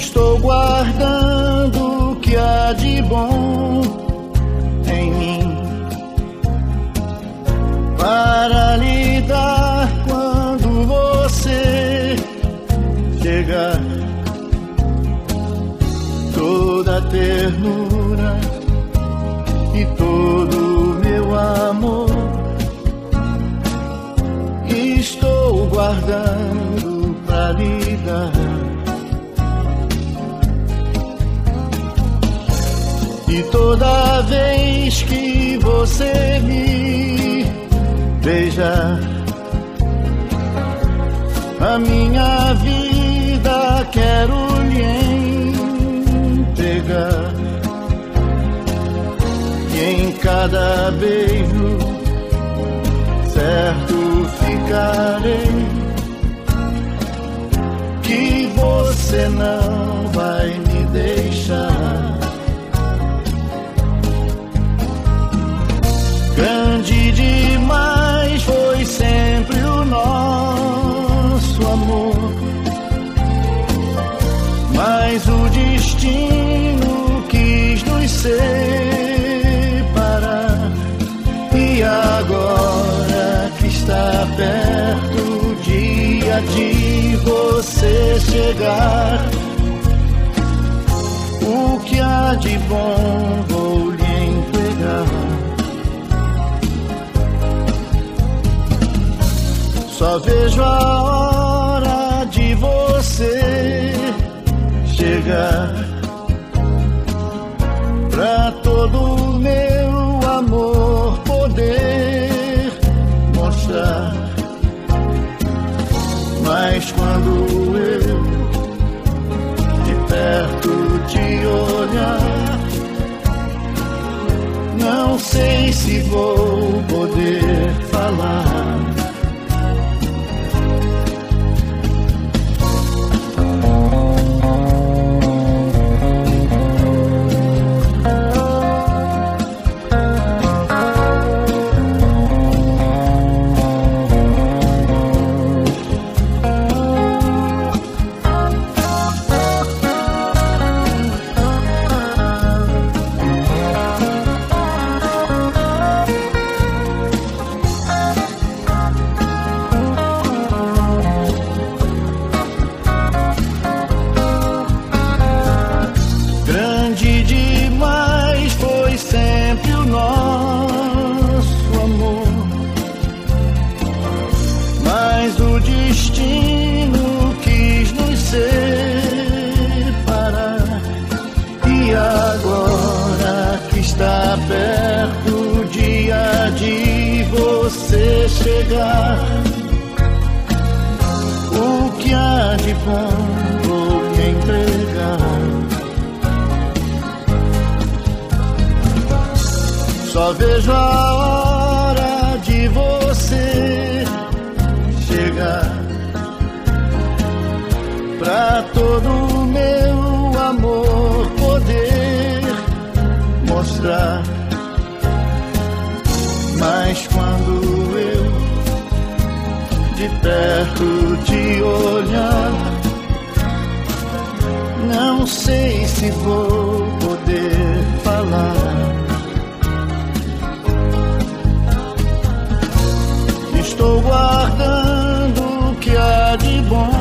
Estou guardando o que há de bom em mim, para lhe dar quando você chegar. Toda a ternura e todo o meu amor estou guardando pra lhe dar. E toda vez que você me beijar, a minha vida quero lhe entregar. E em cada beijo certo ficarei que você não vai me deixar. Grande demais foi sempre o nosso amor, mas o destino quis nos separar. E agora que está perto o dia de você chegar, o que há de bom vou lhe entregar. Só vejo a hora de você chegar, pra todo o meu amor poder mostrar. Mas quando eu de perto te olhar, não sei se vou poder falar. Destino quis nos separar. E agora que está perto o dia de você chegar, o que há de bom vou lhe entregar. Só vejo a hora de você chegar, pra todo o meu amor poder mostrar. Mas quando eu de perto te olhar, não sei se vou poder falar. Estou guardando o que há de bom